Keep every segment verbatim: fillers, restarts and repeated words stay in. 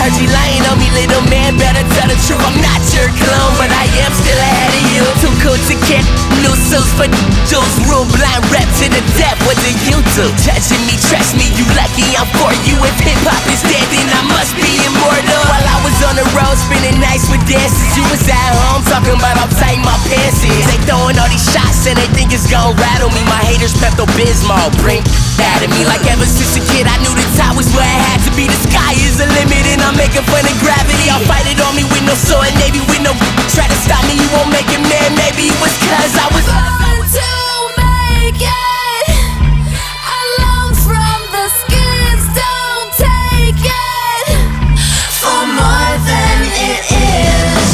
heard you lying on me, little man, better tell the truth. I'm not your clone, but I am still ahead of you. Too cool to care, new suits for dudes. Rule blind rap to the death, what do you do? Judging me, trust me, you lucky I'm for you. If hip-hop is dead, then I must be immortal. While I was on the road, spending nights with dances, you was at home talking about how tight my pants is. They throwing all these shots and they think it's gon' rattle me. My haters Pepto-Bismol bring out of me. Like ever since a kid I knew the top was where I had to be. The sky is the limit and I'm making fun of gravity. I'll fight it on me with no sword, maybe with no try to stop me, you won't make it, man. Maybe it was cause I was born to make it. Alone from the skids, don't take it for more than it is.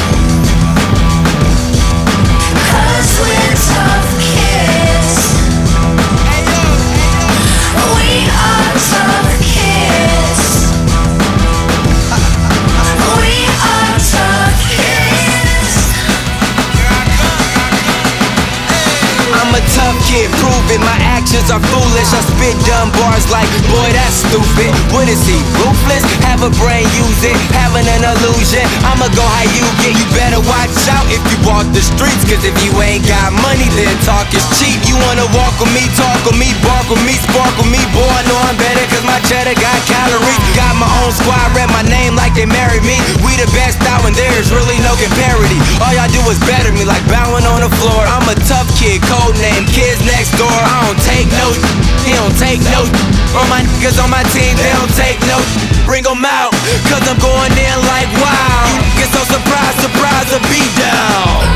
Cause we're tough kids. We are tough kids. We are tough kids. I'm a tough kid, proving my actions are foolish. I spit dumb bars like, boy, that's stupid. What is he, ruthless? Have a brain, use it, having an illusion. I'ma go how you get, you better watch out if you walk the streets. Cause if you ain't got money, then talk is cheap. You wanna walk with me, talk with me, bark with me, spark with me. Boy, I know I'm better cause my cheddar got calories. Got my own squad, rep my name like they married me. We the best out when there's really no comparity. All y'all do is better me like bowing on the floor. I'm a tough kid, code name, kids next door. I don't take no, he don't take no. All my niggas on my team, they don't take no. Bring them out, cause I'm going in like wow. You niggas so surprised, surprised to be down.